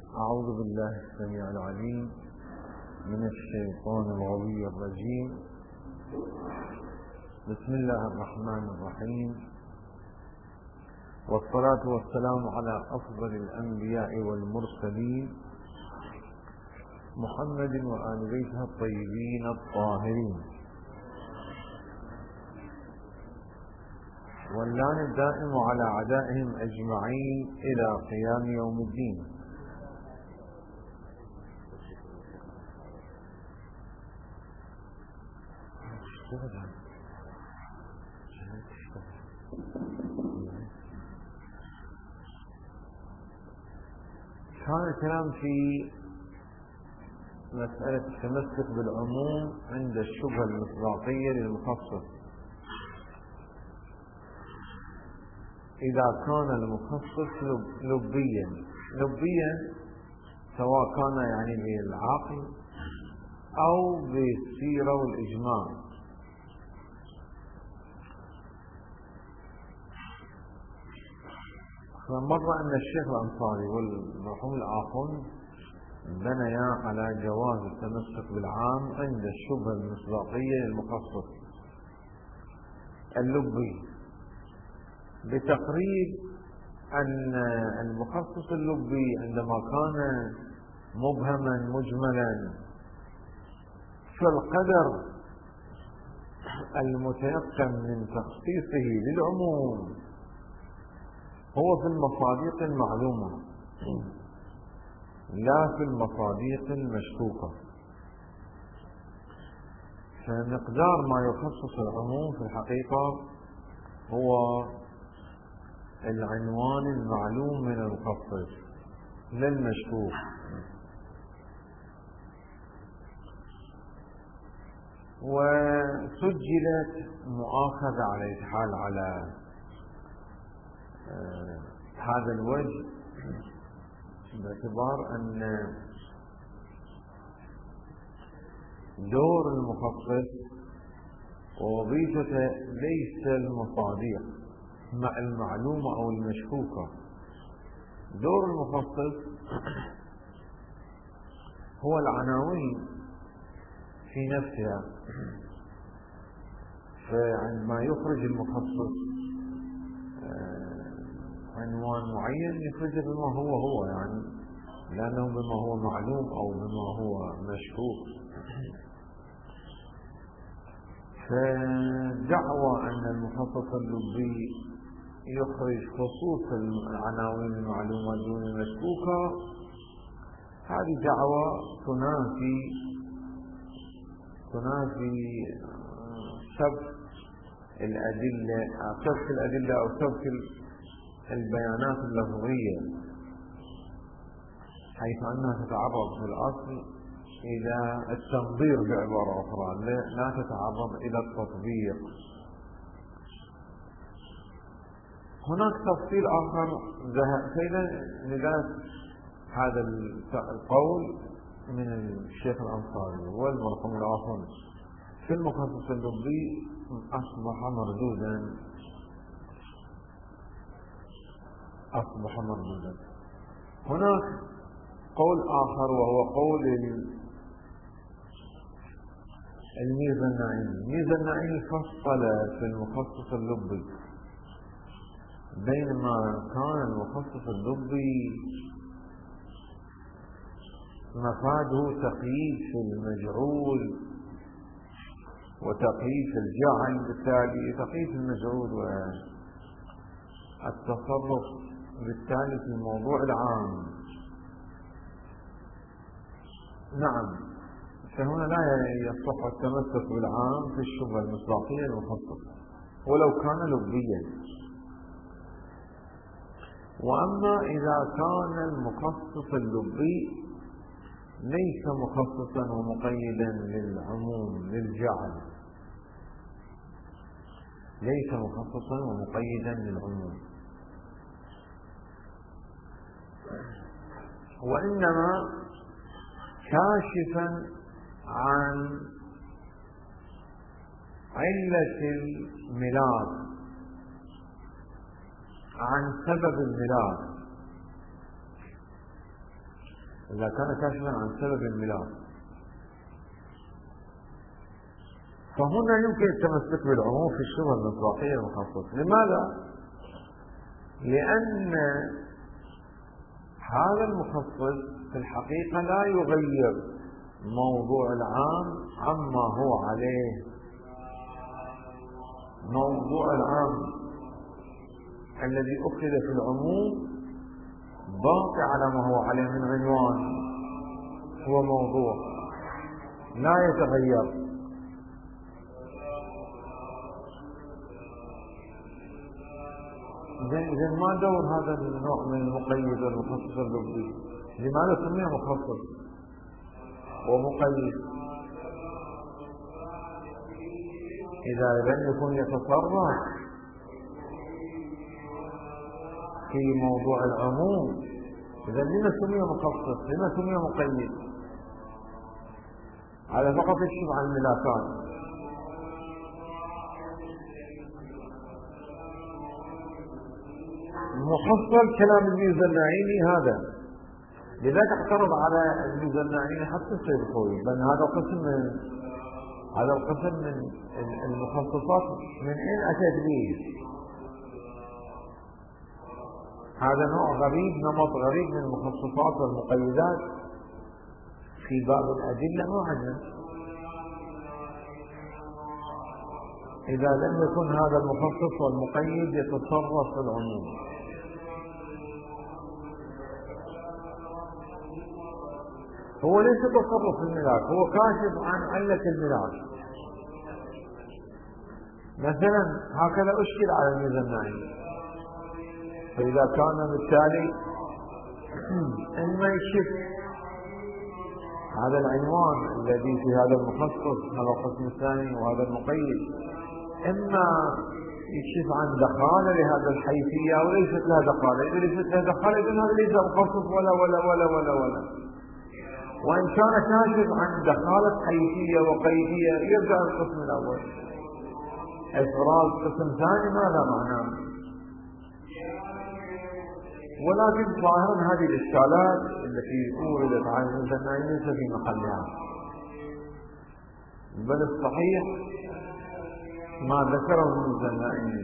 أعوذ بالله السميع العليم من الشيطان الغوي الرجيم. بسم الله الرحمن الرحيم، والصلاة والسلام على أفضل الأنبياء والمرسلين محمد وآل بيته الطيبين الطاهرين، واللعن الدائم على أعدائهم أجمعين إلى قيام يوم الدين. كان الكلام في مسألة التمسك بالعموم عند الشبهة المصداقية للمخصص. إذا كان المخصص لبيا سواء كان يعني بالعقل أو بالسيرة والإجماع. فمر أن الشيخ الأنصاري والمرحوم الآخر بنيا على جواز التمسك بالعام عند الشبهة المصداقية للمخصص اللبي، بتقريب أن المخصص اللبي عندما كان مبهما مجملا فالقدر المتيقن من تخصيصه للعموم هو في المصادق المعلومة لا في المصادق المشكوكة. فمقدار ما يخصص العموم في الحقيقة هو العنوان المعلوم من المخصص لا المشكوك. وسجلت مؤاخذة على الحال على هذا الوجه باعتبار أن دور المخصص ووظيفته ليس المصادق مع المعلومة أو المشكوكة. دور المخصص هو العناوين في نفسها. فعندما يخرج المخصص عنوان معين يخرج بما هو يعني لأنه بما هو معلوم أو بما هو مشكوك. فدعوى أن المخصص اللبي يخرج خصوص العناوين المعلومة دون المشكوكة، هذه دعوى تنافي سبك الأدلة أو سبك البيانات اللفظية، حيث أنها تتعرض في الأصل إلى التنظير بعبارة أخرى لا تتعرض إلى التطبيق. هناك تفصيل آخر فإذا لذلك هذا القول من الشيخ الأنصاري والمرحوم الآخر في المخصص اللبي أصبح مردودا. هناك قول آخر وهو قول الميزانعي فصل في المخصص اللبي بينما كان المخصص اللبي مفاده تقييد في المجعول وتقييد في الجعل، بالتالي تقييد المجعول والتصرف بالتالي في الموضوع العام. نعم، فهنا لا يصح التمسك بالعام في الشبهة المصداقية المخصصة ولو كان لبيا. وأما إذا كان المخصص اللبي ليس مخصصا ومقيدا للعموم للجعل، ليس مخصصا ومقيدا للعموم، وإنما كاشفا عن علة الميلاد، عن سبب الميلاد، إذا كان كاشفا عن سبب الميلاد. فهنا يمكن التمسك بالعموم في الشبهة المصداقية المخصصة. لماذا؟ لأن هذا المخصص في الحقيقة لا يغير موضوع العام عما هو عليه. موضوع العام الذي أخذ في العموم باقي على ما هو عليه من عنوان، هو موضوع لا يتغير. إذن ما دور هذا النوع من المقيد والمخصص اللفظي؟ لماذا سمي مخصص ومقيد؟ إذا لم يكن يتصرف في موضوع العموم، إذا لما سمي مخصص؟ لما سمي مقيد؟ هذا فقط يكشف عن الملاكات. مفصل كلام الميزانعيني هذا، لذلك اعترض على الميزانعيني حتى السيد الخوئي، بل هذا القسم من المخصصات من أين أتت به؟ هذا نوع غريب، نمط غريب من المخصصات والمقيدات في باب الأدلة معجم. إذا لم يكن هذا المخصص والمقيد يتصرف في العموم. هو ليس تصرف في الملاك، هو كاشف عن علة الملاك. مثلا هكذا أشكل على الميزانعيني. فإذا كان بالتالي إما يكشف هذا العنوان الذي في هذا المخصص، هذا القسم الثاني وهذا المقيد، إما يكشف عن دخالة لهذا الحيثية أو ليست لها دخالة. إذا ليست لها دخالة إذن هذا ليس مخصص ولا ولا ولا ولا ولا. وإن كان كاشف عن دخالة حيثية وقيدية يرجع القسم الأول. إفراز قسم ثاني ماذا معناه؟ ولكن ظاهرا هذه الإشكالات التي أوردت عن الميزانعيني ليس في محلها، بل الصحيح ما ذكره الميزانعيني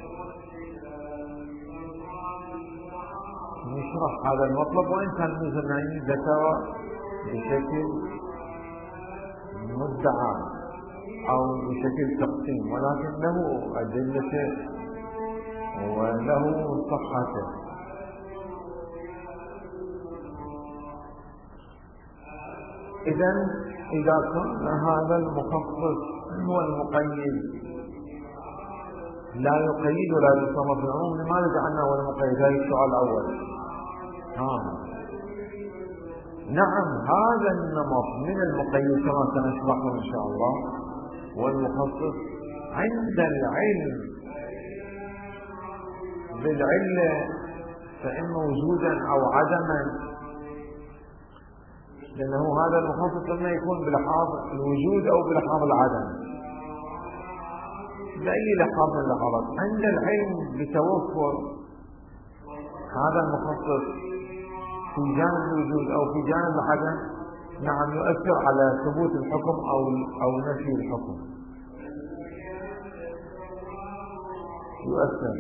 نشرح هذا المطلب. وإن كان الميزانعيني ذكر بشكل مدعى أو بشكل تقسيم، ولكن له أدلته وله صحته. إذا كان هذا المخصص هو المقيد لا يقيد ولا يتصرف في العموم، لماذا جعلنا هو المقيد؟ هذا السؤال الأول. نعم، هذا النمط من المقيد كما سنشرحه إن شاء الله والمخصص عند العلم بالعلة فإما وجودا أو عدما، لأنه هذا المخصص لما يكون بلحاظ الوجود أو بلحاظ العدم، بأي لحاظ من اللحاظات. عند العلم بتوفر هذا المخصص في جانب الوجود أو في جانب العدم، نعم يؤثر على ثبوت الحكم أو نفي الحكم، يؤثر.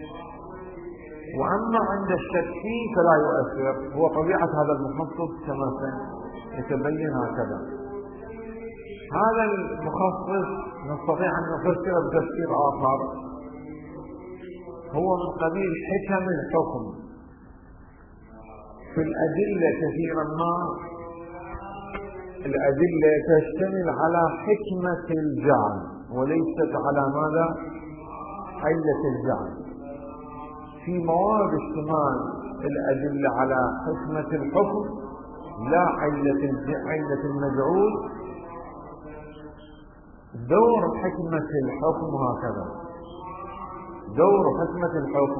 وأما عند الشك فيه فلا يؤثر، هو طبيعة هذا المخصص كما سيتبين هكذا. هذا المخصص نستطيع أن نفسره بتفسير آخر، هو من قبيل حكم الحكم. في الأدلة كثيرا ما الأدلة تشتمل على حكمة الجعل وليست على ماذا؟ علة الجعل. في موارد اشتمال الأدلة على حكمة الحكم لا علة المجعول. دور حكمة الحكم هكذا، دور حكمة الحكم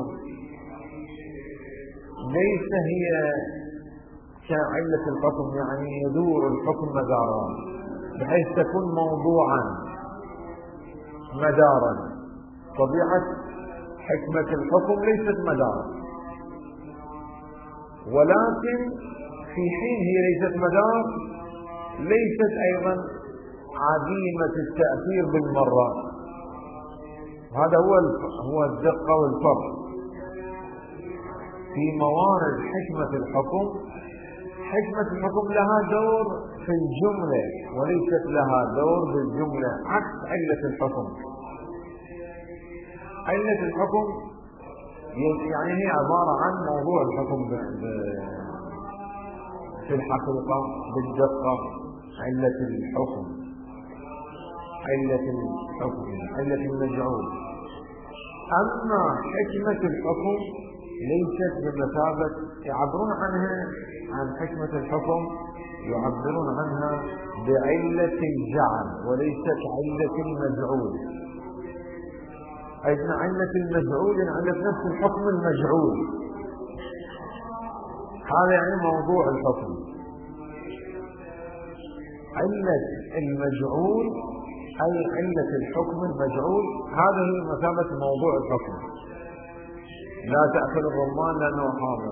ليس هي كعلة الحكم، يعني يدور الحكم مدارا بحيث تكون موضوعا مدارا. طبيعة حكمة الحكم ليست مدارا، ولكن في حين هي ليست مدار، ليست أيضا عديمة التأثير بالمرة. هذا هو الدقة والفرق في موارد حكمة الحكم. حكمة الحكم لها دور في الجملة وليست لها دور بالجملة، عكس علة الحكم. علة الحكم يعني هي عبارة عن موضوع الحكم في الحقيقة بالدقة. علة الحكم، علة المجعول. أما حكمة الحكم ليست بمثابة، يعبرون عنها عن حكمة الحكم يعبرون عنها بعلة الجعل وليست علة المجعول. أيضا علة المجعول يعني علة نفس الحكم المجعول، هذا يعني موضوع الحكم. علة المجعول أي علة الحكم المجعول، هذا هي مثابة موضوع الحكم. لا تأكل الرمان لأنه حامض.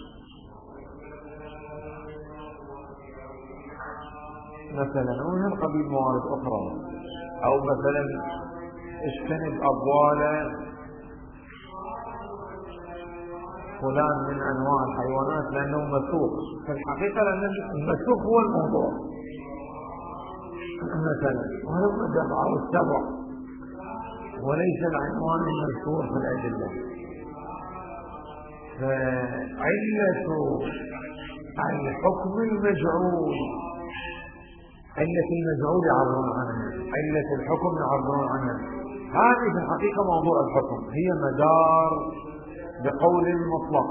مثلا ومن قبيل موارد أخرى. أو مثلا اجتنب أبوال فلان من أنواع الحيوانات لأنه مسوق. في الحقيقة لأن المسوق هو الموضوع مثلا، ولو الدفع والسبع وليس العنوان المذكور في الأدلة. فعلة الحكم المجعول، علة المجعول يعبرون عنها، علة الحكم يعبرون عنها. هذه في الحقيقة موضوع الحكم، هي مدار بقول مطلق.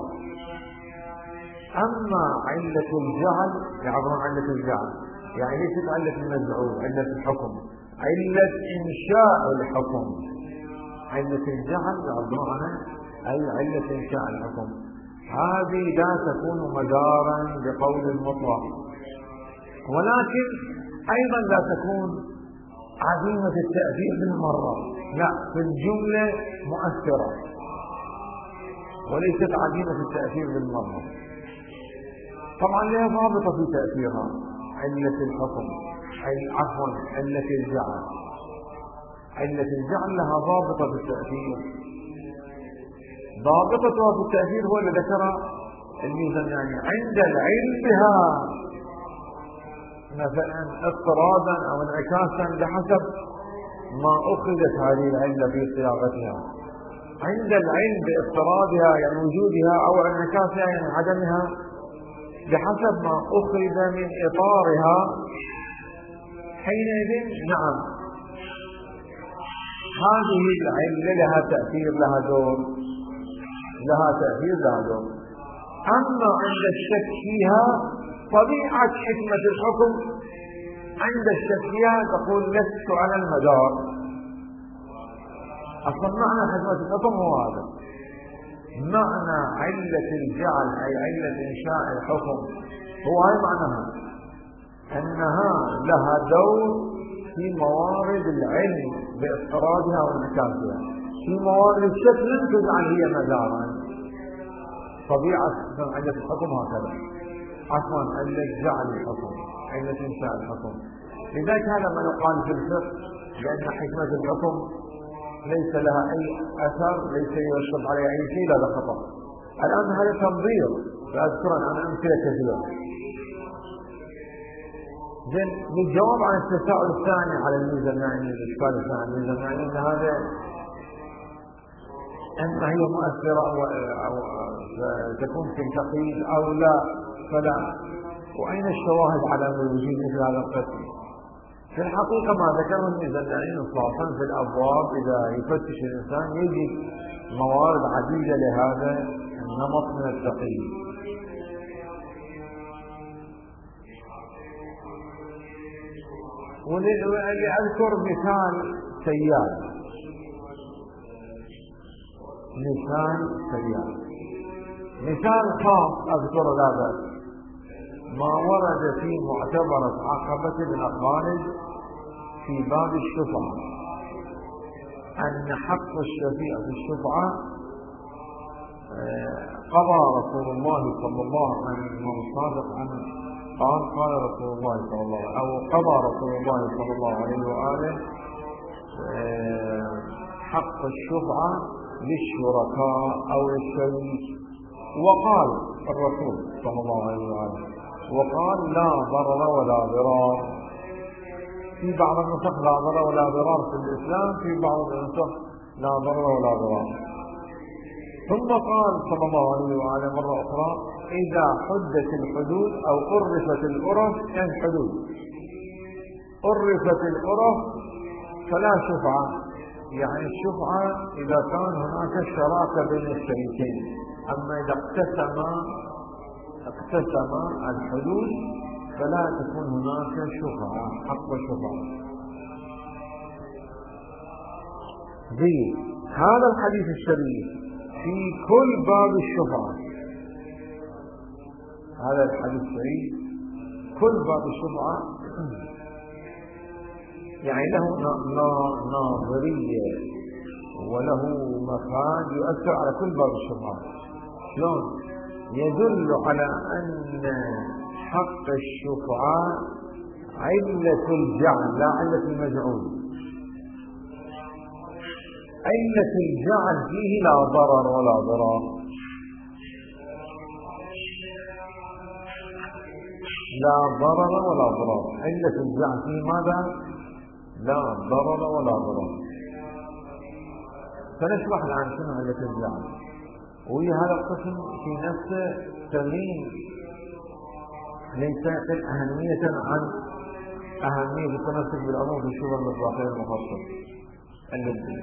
أما علة الجعل يعبرون عن علة الجعل، يعني ليست علة المجعول، علة الحكم، علة إنشاء الحكم. علة الجعل يعبرون عنها أي علة إنشاء الحكم. هذه لا تكون مدارا بقول مطلق، ولكن أيضا لا تكون عديمة التأثير بالمرة، لا، في الجملة مؤثرة وليست عديمة التأثير بالمرة. طبعا لها ضابطة في تأثيرها. علة الحكم عفوا علة الجعل، علة الجعل لها ضابطة في التأثير. ضابطتها في التأثير هو اللي ذكر الميزان، يعني عند العلم بها مثلا اضطرادا او انعكاسا بحسب ما اخذت هذه العلة في صياغتها. عند العلم باضطرادها يعني وجودها او انعكاسها يعني عدمها بحسب ما اخذ من اطارها، حينئذ نعم هذه العلة لها تأثير، لها دور، لها تأثير، لها دور. اما عند الشك فيها طبيعة حكمة الحكم، عند الشك فيها تقول لست على المدار. اصلا معنى حكمة الحكم هو هذا، معنى علة الجعل اي علة انشاء الحكم هو هاي معناها، انها لها دور في موارد العلم باضطرادها وانعكاسها. في موارد الشك لن تجعل هي مدارا. طبيعة علة الحكم هكذا، عفوا علة جعل الحكم، علة انشاء الحكم. لذلك هذا ما يقال في الفقه بأن حكمة الحكم ليس لها أي أثر، ليس يرتب عليها أي شيء، لا خطأ. الآن هذا تنظير سأذكر عن أمثلة كثيرة. زين، للجواب عن التساؤل الثاني على الميزة المعنية، الإشكال الثاني على الميزة المعنية، أن هذا أما هي مؤثرة أو تكون في التقييد أو لا، فلا. وأين الشواهد على وجود مثل هذا القسم؟ في الحقيقة ما ذكره الميزانيين إطلاقا في الأبواب، إذا يفتش الإنسان يجد موارد عديدة لهذا النمط من التقييد. ولأذكر مثال سيال، مثال خاص أذكر لا بأس، ما ورد في معتبرة عقبة بن خالد في باب الشفعة، أن حق الشفيع في الشفعة قضى رسول الله صلى الله عليه وسلم قال رسول الله صلى الله عليه وسلم أو قضى رسول الله صلى الله عليه وآله حق الشفعة للشركاء أو للشريك. وقال الرسول صلى الله عليه وآله وقال لا ضرر ولا ضرار. في بعض النسخ لا ضرر ولا ضرار في الإسلام، في بعض النسخ لا ضرر ولا ضرار. ثم قال صلى الله عليه وآله مرة أخرى إذا حدت الحدود أو عرفت العرف كالحدود، عرفت العرف فلا شفعة. يعني الشفعة إذا كان هناك شراكة بين الشريكين، أما إذا اقتسم الحدود فلا تكون هناك شفعة، حق شفعة. هذا الحديث الشريف في كل باب الشفعة، هذا الحديث الشريف كل باب الشفعة يعني له ناظرية وله مفاد يؤثر على كل باب الشفعة. شلون؟ يدل على أن حق الشفعة علة الجعل لا علة المجعول. علة الجعل فيه لا ضرر ولا ضرار، لا ضرر ولا ضرار. علة الجعل فيه ماذا؟ لا ضرر ولا ضرار. فنشرح الآن شنو علة الجعل، وهي هذا القسم في نفسه تميم ليس أهمية عن أهمية التمسك بالعموم في الشبه المصداقية المخصص الذي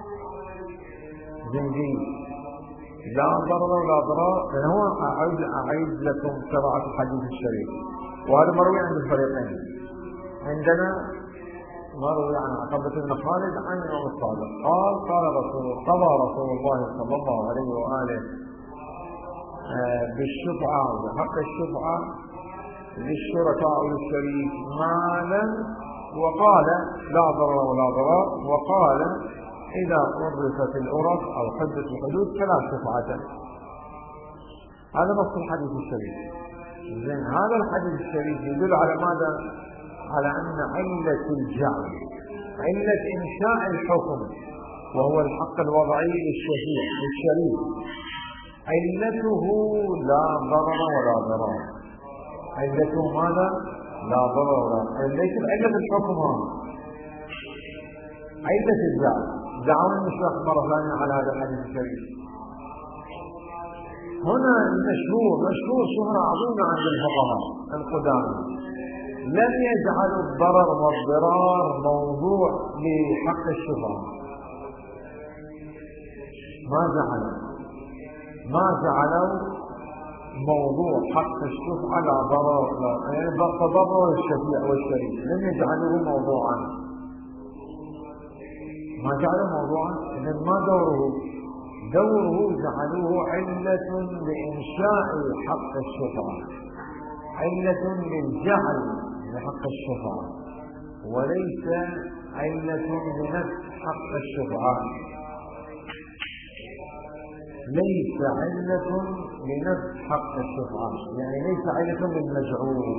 زنجي لا ضرر ولا ضرار. هو أعيد لكم قراءة الحديث الشريف، وهذا مروي عند الفريقين. عندنا مروي عن عقبة بن خالد عن الإمام الصادق قضى رسول الله صلى الله عليه وآله بالشفعة وحق الشفعة للشركاء والشريك مالا، وقال لا ضرر ولا ضرار، وقال إذا عرفت العرف أو حدت الحدود فلا شفعة. هذا نص الحديث الشريف. زين، هذا الحديث الشريف يدل على ماذا؟ على أن علة الجعل، علة إنشاء الحكم وهو الحق الوضعي للشريك، علته لا ضرر ولا ضرار. علته ماذا؟ لا ضرر ولا ضرار. ليس علة الحكم، علة الجعل. دعونا نشرح مرة ثانية على هذا الحديث الشريف. هنا مشهور شهرة عظيمة عند الفقهاء القدامى، لم يجعلوا الضرر والضرار موضوع لحق الشفعة. ما جعلوا موضوع حق الشفعة لا ضرر، يعني تضرر الشفيع والشريك، لم يجعلوه موضوعا. ما جعلوا موضوعا، إذن ما دوره جعلوه علة لإنشاء حق الشفعة، علة للجعل لحق الشفعة، وليس علة لنفس حق الشفعة، ليس علة لنفس حق الشفعة، يعني ليس علة للمجعول،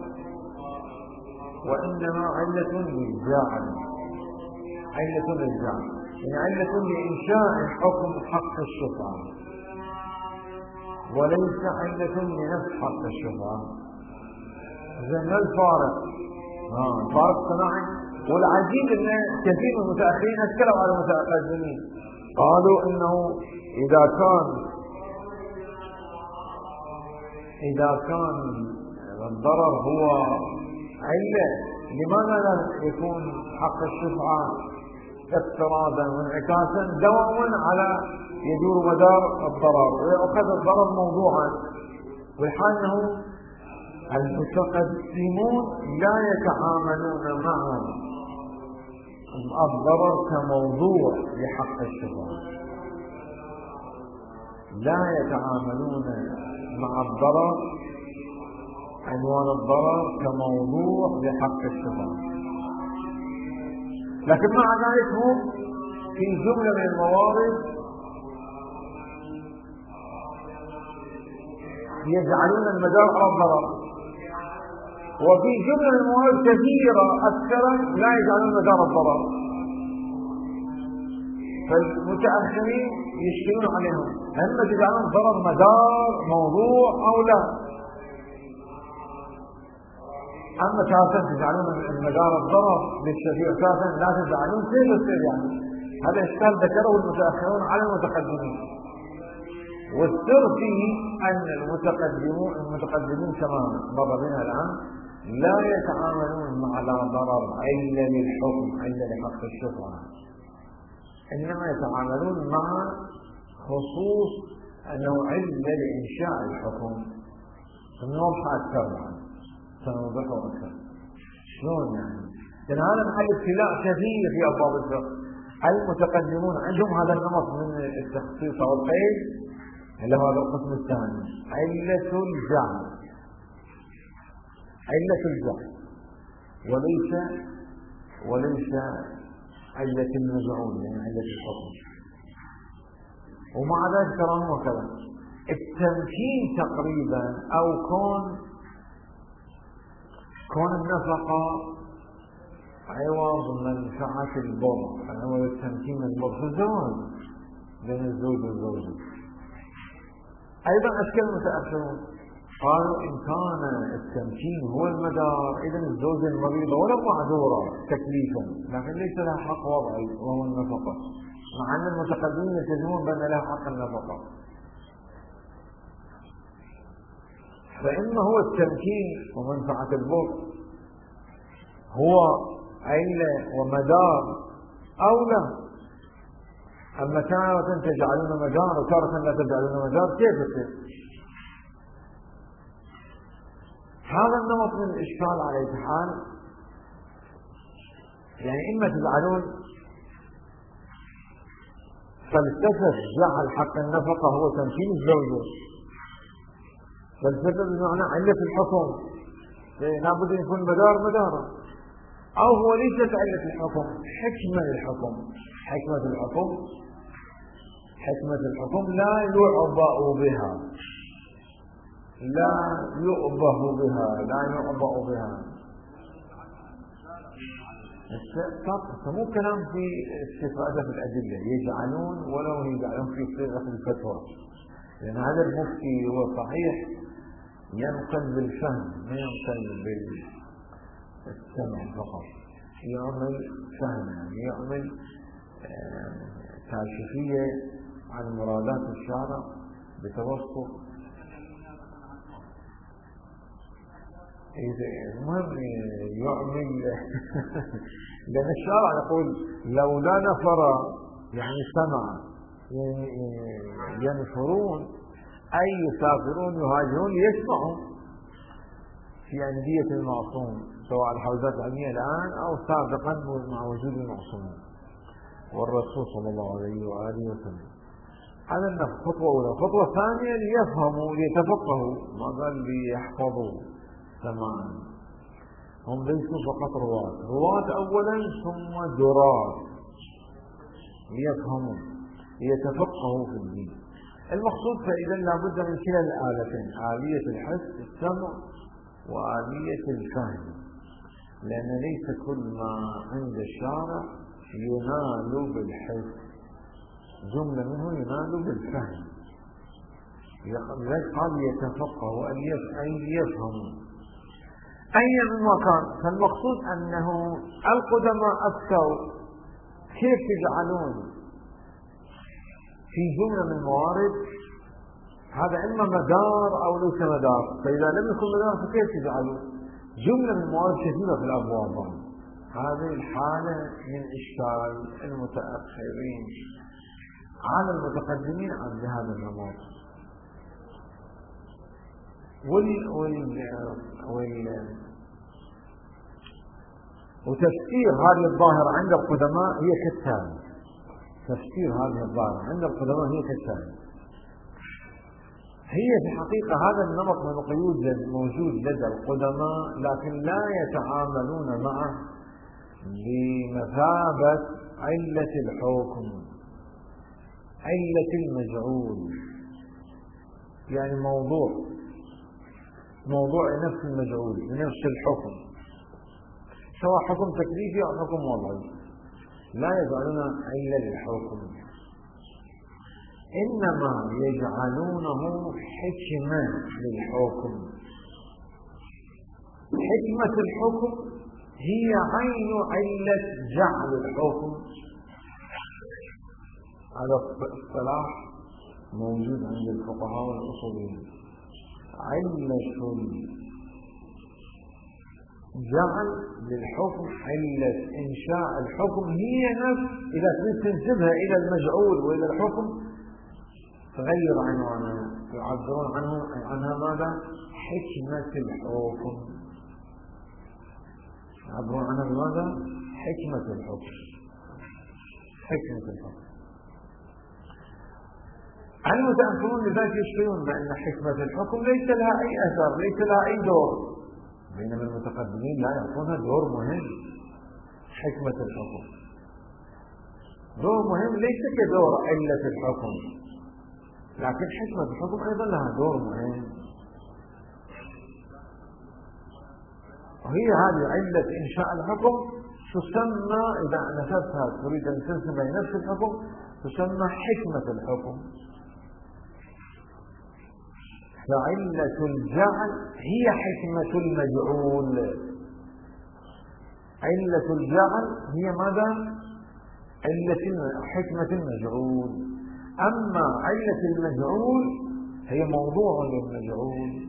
وإنما علة للجعل، علة للجعل، يعني علة لإنشاء حكم حق الشفعة، وليس علة لنفس حق الشفعة. زين، الفارق فارق صناعي. والعجيب ان كثير من المتاخرين اتكلموا على المتقدمين، قالوا انه اذا كان الضرر هو علة، لماذا لا يكون حق الشفعة افتراضا وانعكاسا دوما على يدور مدار الضرر ويأخذ الضرر موضوعا، والحال انه المتقدمون لا يتعاملون مع الضرر كموضوع لحق الشفعة، لا يتعاملون مع الضرر، عنوان الضرر كموضوع لحق الشفعة. لكن مع ذلك هم في جملة من الموارد يجعلون المدار على الضرر، وفي جملة من الموارد كثيرة أكثر لا يجعلون مدار الضرر، فالمتأخرين يشكلون عليهم هل تجعلون الضرر مدار موضوع أو لا. أما تاسا تجعلون المدار الضرر للشفيع تاسا لا تجعلون كيف يصير يعني؟ هذا إشكال ذكره المتأخرون على المتقدمين، والسر فيه أن المتقدمين كما مر بنا الآن لا يتعاملون مع لا ضرر إلا للحكم إلا لحق الشفعة، إنما يتعاملون مع خصوص أنه علة لإنشاء الحكم. سنوضح أكثر سنوضحه أكثر شلون يعني؟ لأن هذا محل ابتلاء كثير في أبواب الفقه. المتقدمون عندهم هذا النمط من التخصيص والقيد اللي هو هذا القسم الثاني، علة الجعل، علة الجعل وليس علة المجعول، يعني علة الحكم. ومع ذلك ترى وكذا التمكين تقريبا أو كون النفقة عوض منفعة البر، عوض التمكين من البر في الزواج بين الزوج والزوجة. أيضا أشكال المتأخرون قالوا إن كان التمكين هو المدار إذن الزوجة المريضة ولو معذورة تكليفا لكن ليس لها حق وضعي وهو النفقة، مع أن المتقدمين يلتزمون بأن لها حق النفقة. فإما هو التمكين ومنفعة البر هو علة ومدار أو لا. أما تارة تجعلون مدار وتارة لا تجعلون مدار كيف يصير؟ هذا النمط من الإشكال على أي حال. يعني إما تجعلون فلسفة جعل حق النفقة هو تمكين الزوجة، فلسفة بمعنى علة الحكم لابد أن يكون مدارا، أو هو ليست علة الحكم حكمة للحكم. حكمة الحكم لا يعبأ بها، مو كلام في استفادة في الأدلة يجعلون ولو يجعلون في صيغة الفتوى، لأن هذا المفتي هو صحيح ينقل بالفهم ما ينقل بالسمع فقط، يعمل فهم يعني يعمل كاشفية عن مرادات الشارع بتوسط. المهم يعمل لأن الشارع يقول لولا نفر يعني سمع ينفرون أي يسافرون يهاجرون ليسمعوا في أندية المعصوم سواء الحوزات العلمية الآن أو سابقا مع وجود المعصوم والرسول صلى الله عليه وآله وسلم. هذا النفس خطوة أولى. خطوة ثانية ليفهموا ليتفقهوا، ما قال ليحفظوا سماعا. هم ليسوا فقط رواة أولا ثم درات ليفهموا ليتفقهوا في الدين. المقصود فإذا لابد من كلا الآلتين، آلية الحس السمع وآلية الفهم، لأن ليس كل ما عند الشارع ينال بالحس، جملة منه ينال بالفهم. لذلك قال يتفقهوا أن يفهموا أي من مكان. فالمقصود أنه القدماء أفتوا كيف تجعلون في جملة من الموارد هذا إما مدار أو ليس مدار، فإذا لم يكن مدار فكيف تجعلون جملة من الموارد كثيرة في الأبواب. هذه الحالة من إشكال المتأخرين على المتقدمين عن هذا النمط. وتفسير هذه الظاهرة عند القدماء هي كالتالي. تفسير هذه الظاهرة عند القدماء هي كالتالي. هي في الحقيقة هذا النمط من القيود موجود لدى القدماء، لكن لا يتعاملون معه بمثابة علة الحكم، علة المجعول. يعني موضوع موضوع نفس المجعول بنفس الحكم، سواء حكم تكليفي أو حكم وضعي، لا يجعلون علة للحكم، إنما يجعلونه حكمة للحكم. حكمة الحكم هي عين علة جعل الحكم. هذا اصطلاح موجود عند الفقهاء والأصوليين. علة جعل للحكم، علة إنشاء الحكم هي نفس، إذا تريد تنسبها إلى المجعول وإلى الحكم تغير عنوانها، يعبرون عنها ماذا؟ حكمة الحكم. يعبرون عنها بماذا؟ حكمة الحكم. حكمة الحكم. المتأخرون لذلك يشعرون بأن حكمة الحكم ليس لها أي أثر، ليس لها أي دور، بينما المتقدمين لا يعطونها دور مهم. حكمة الحكم دور مهم ليس كدور علة الحكم، لكن حكمة الحكم أيضا لها دور مهم، وهي هذه علة إنشاء الحكم تسمى، إذا نسبتها تريد أن تنسب نفس الحكم تسمى حكمة الحكم. فعلة الجعل هي حكمة المجعول. علة الجعل هي ماذا؟ حكمة المجعول. أما علة المجعول هي موضوع للمجعول.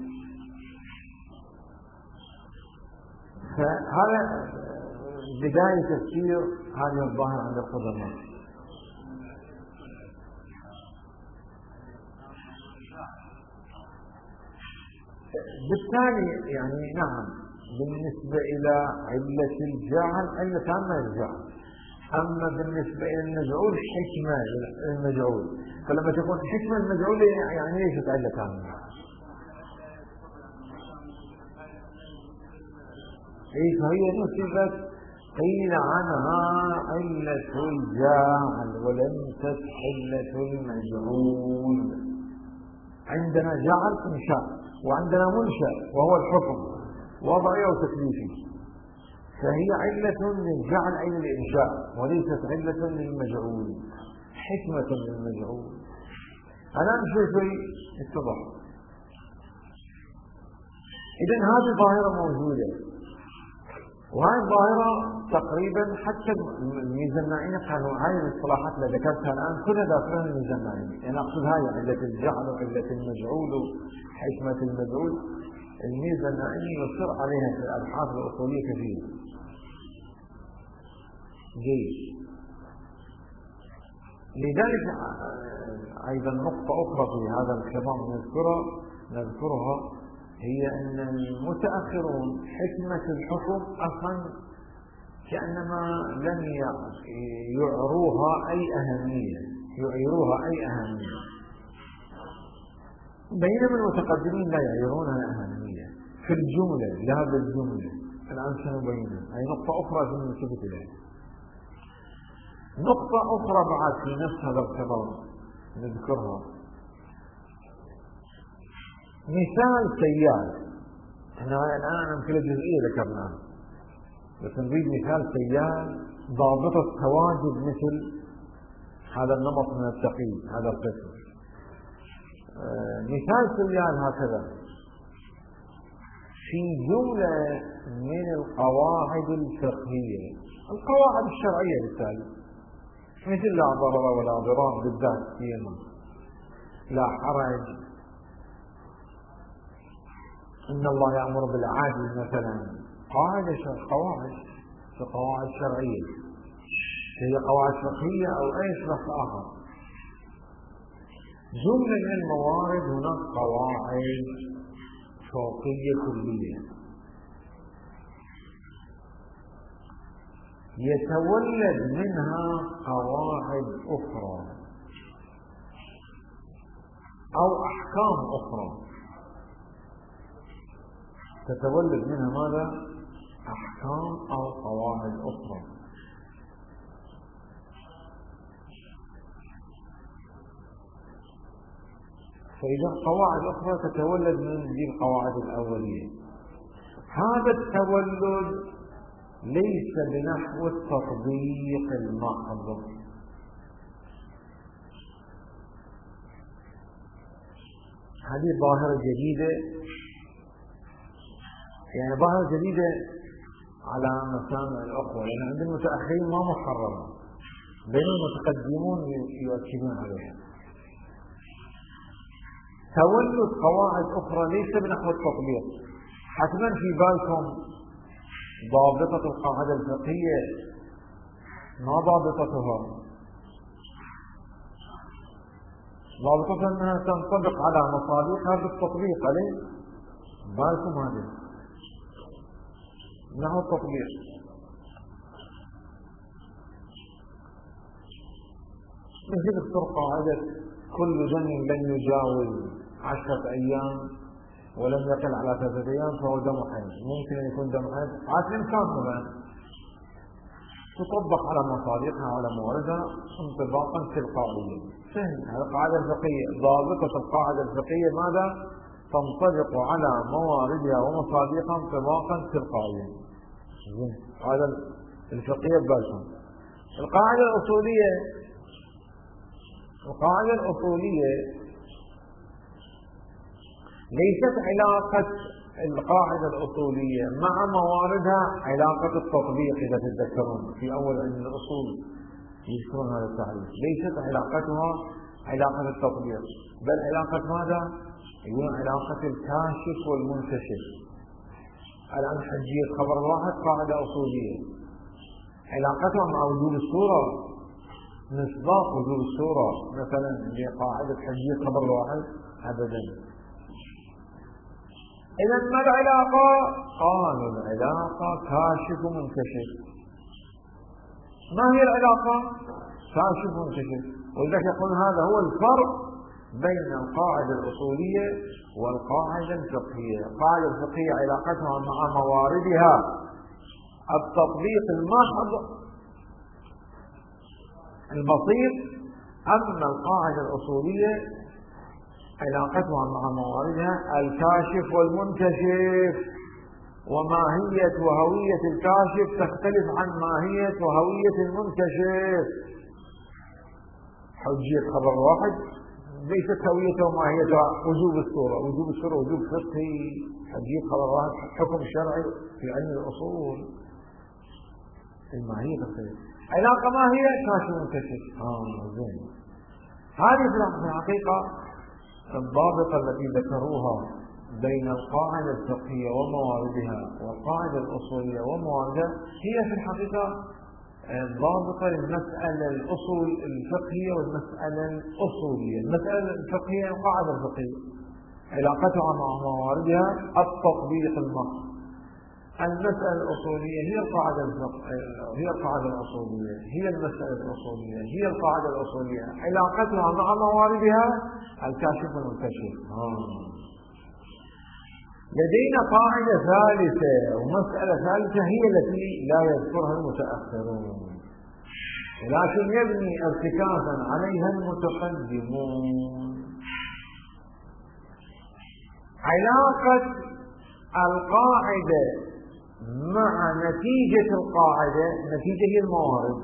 فهذا بداية تفسير هذه الظاهرة عند القدماء. بالتالي يعني نعم، بالنسبة إلى علة الجعل علتان ما الجعل، أما بالنسبة إلى المجعول حكمة المجعول. فلما تكون حكمة المجعول يعني ليست علتان. فهي نسبت، قيل عنها علة الجعل ولم تتحلة المجعول. عندنا جعل إنشاء، وعندنا منشأ وهو الحكم وضعي أو تكليفي، فهي علة للجعل أي للإنشاء، وليست علة للمجعول، حكمة للمجعول. الآن شوي اتضح. إذن هذه ظاهرة موجودة، وهذه الظاهرة تقريبا حتى الميزانيين قالوا هاي الاصطلاحات اللي ذكرتها الآن كلها داخلها الميزانيين. يعني أقصد هاي علة الجعل وعلة المجعول وحكمة المجعول، الميزانيين يصر عليها في الأبحاث الأصولية كثير. جيد. لذلك أيضا نقطة أخرى في هذا الكلام نذكرها هي أن المتأخرون حكمة الحكم أصلا كأنما لم يعروها أي أهمية، بينما المتقدمين لا يعيرونها أهمية في الجملة، لا بالجملة. الآن سنبينها، أي نقطة أخرى سنلتفت إليها. نقطة أخرى بعد في نفس هذا الخطاب نذكرها، مثال سيال. احنا الآن أمثلة جزئية ذكرناها، بس نريد مثال سيال ضابط التواجد مثل هذا النمط من التقييد، هذا القسم. مثال سيال هكذا: في جملة من القواعد الفقهية، القواعد الشرعية بالتالي، مثل لا ضرر ولا ضرار بالذات فيما، لا حرج، إن الله يأمر بالعدل مثلا، قواعد شرعية، هي قواعد فقهية أو أي شرط آخر. جملة من الموارد هناك قواعد فوقية كلية، يتولد منها قواعد أخرى أو أحكام أخرى، تتولد منها ماذا؟ أحكام أو قواعد أخرى. فإذا قواعد أخرى تتولد من ذي القواعد الأولية. هذا التولد ليس بنحو التطبيق المحض، هذه ظاهرة جديدة، يعني ظاهرة جديدة على مسامع الأخوة، لأن عند المتأخرين ما محررة، بين المتقدمون يؤكدون عليها. تولد قواعد أخرى ليس بنحو التطبيق. حتما في بالكم ضابطة القاعدة الفقهية، ما ضابطتها؟ ضابطتها أنها تنطبق على مصادقها بالتطبيق عليه. بالكم هذا نحو التطبيق. مثل قاعدة كل دم لن يجاوز 10 أيام ولم يقل على 3 أيام فهو دم حيض. ممكن أن يكون دم حيض عاد الإمكان طبعا تطبق على مصادقها وعلى مواردها انطباقا تلقائيا. فهم هذه القاعدة الفقهية، ضابطة القاعدة الفقهية ماذا؟ تنطبق على مواردها ومصادقها انطباقا تلقائيا. هذا الفقهية ببالكم. القاعدة الأصولية ليست علاقة القاعدة الأصولية مع مواردها علاقة التطبيق. إذا تتذكرون في أول علم الأصول يذكرون هذا التعريف، ليست علاقتها علاقة التطبيق، بل علاقة ماذا؟ يقولون علاقة الكاشف والمنكشف. الآن حجية خبر الواحد قاعدة أصولية، علاقتها مع وجود الصورة، مصداق وجود الصورة مثلا لقاعدة حجية خبر الواحد أبدا. إذا ما العلاقة؟ قالوا العلاقة كاشف ومنكشف. ما هي العلاقة؟ كاشف ومنكشف. ولذلك يقول هذا هو الفرق بين القاعدة الأصولية والقاعدة الفقهية. القاعدة الفقهية علاقتها مع مواردها التطبيق المحض البسيط، أما القاعدة الأصولية علاقتها مع مواردها الكاشف والمنكشف. وماهية وهوية الكاشف تختلف عن ماهية وهوية المنكشف. حجية خبر واحد ليست هويته وماهيته وجوب الصورة، وجوب فقهي. حجية خبر واحد حكم شرعي في علم الأصول. الماهية تختلف. علاقة ما هي؟ كاشف ومنكشف. زين. هذه في الحقيقة الضابطة التي ذكروها بين القاعدة الفقهية ومواردها والقاعدة الأصولية ومواردها هي في الحقيقة ضابطة للمسألة الأصول الفقهية والمسألة الأصولية. المسألة الفقهية القاعدة الفقهية علاقتها مع مواردها التطبيق المحض. المسألة الأصولية هي القاعدة الأصولية، هي المسألة الأصولية، هي القاعدة الأصولية، علاقتها مع مواردها الكاشف والمنكشف. لدينا قاعدة ثالثة ومسألة ثالثة هي التي لا يذكرها المتأخرون، لكن يبني ارتكازا عليها المتقدمون. علاقة القاعدة مع نتيجة القاعدة، نتيجة هي الموارد.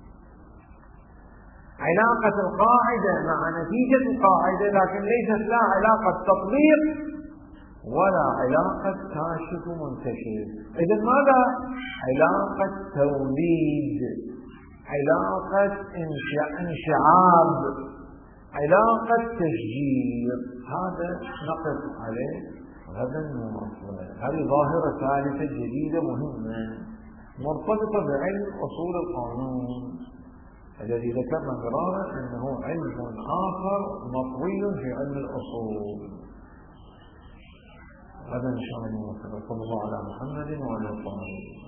علاقة القاعدة مع نتيجة القاعدة، لكن ليست لا علاقة تطبيق ولا علاقة كاشف ومنكشف. إذا ماذا؟ علاقة توليد، علاقة انشعاب، علاقة تشجير. هذا نقف عليه غدا ومرفوضة. هذه ظاهرة ثالثة جديدة مهمة مرتبطة بعلم أصول القانون الذي ذكرنا مرارا أنه علم آخر مطوي في علم الأصول. غدا إن شاء الله. صلى الله على محمد وعلى آله.